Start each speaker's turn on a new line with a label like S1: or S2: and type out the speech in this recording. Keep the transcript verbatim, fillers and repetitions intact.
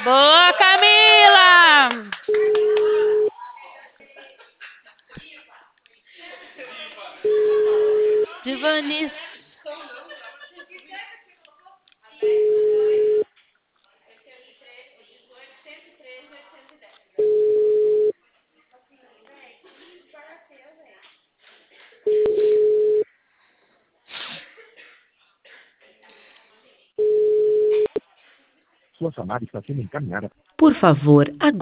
S1: Boa, Camila! Divanis.
S2: Sua chamada está sendo encaminhada.
S3: Por favor, aguarde.